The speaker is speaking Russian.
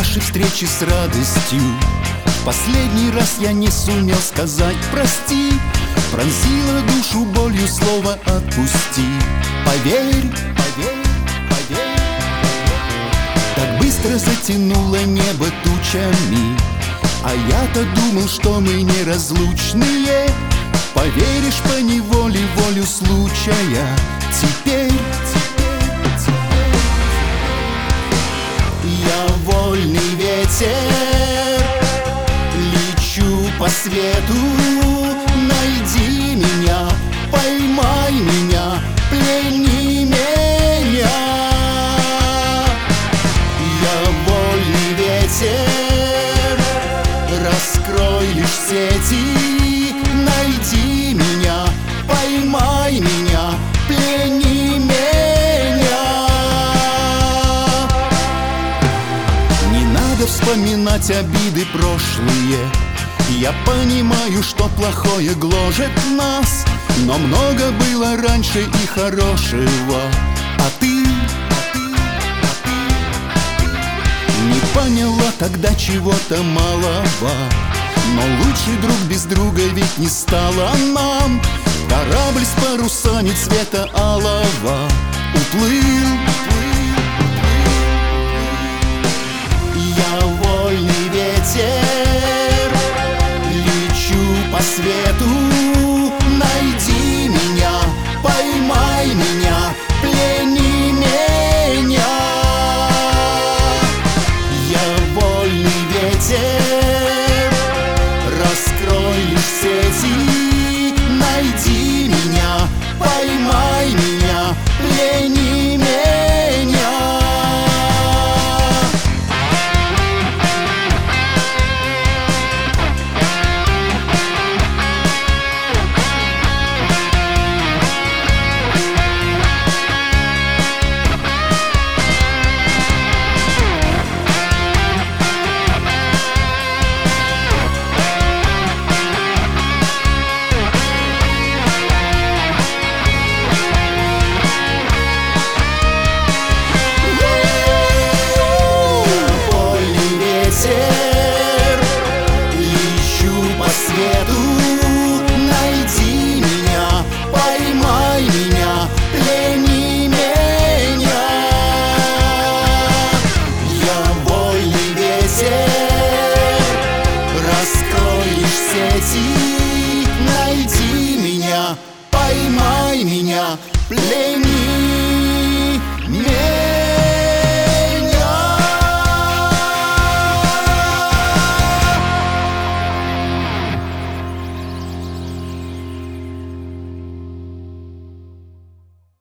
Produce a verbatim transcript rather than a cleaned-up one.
нашей встречи с радостью. Последний раз я не сумел сказать прости. Пронзила душу болью слово «отпусти». Поверь, поверь, поверь, так быстро затянуло небо тучами, а я-то думал, что мы неразлучные. Поверишь поневоле волю случая. Теперь, теперь, теперь я вольный ветер, лечу по свету. Найди меня, поймай меня, плени меня. Я вольный ветер, раскрой лишь сети. Найди меня, поймай меня, плени меня. Не надо вспоминать обиды прошлые. Я понимаю, что плохое гложет нас, но много было раньше и хорошего. А ты, а ты, а ты не поняла тогда чего-то малого. Но лучший друг без друга ведь не стало нам. Корабль с парусами цвета алого уплыл. Я вольный ветер, лечу по свету. Найди меня, поймай меня, плени меня. Я вольный ветер, раскрой лишь сети. Найди меня, поймай меня, плени меня. Найди меня, поймай меня, плени меня. Я вольный ветер, раскрой лишь сети. Найди меня, поймай меня, плени.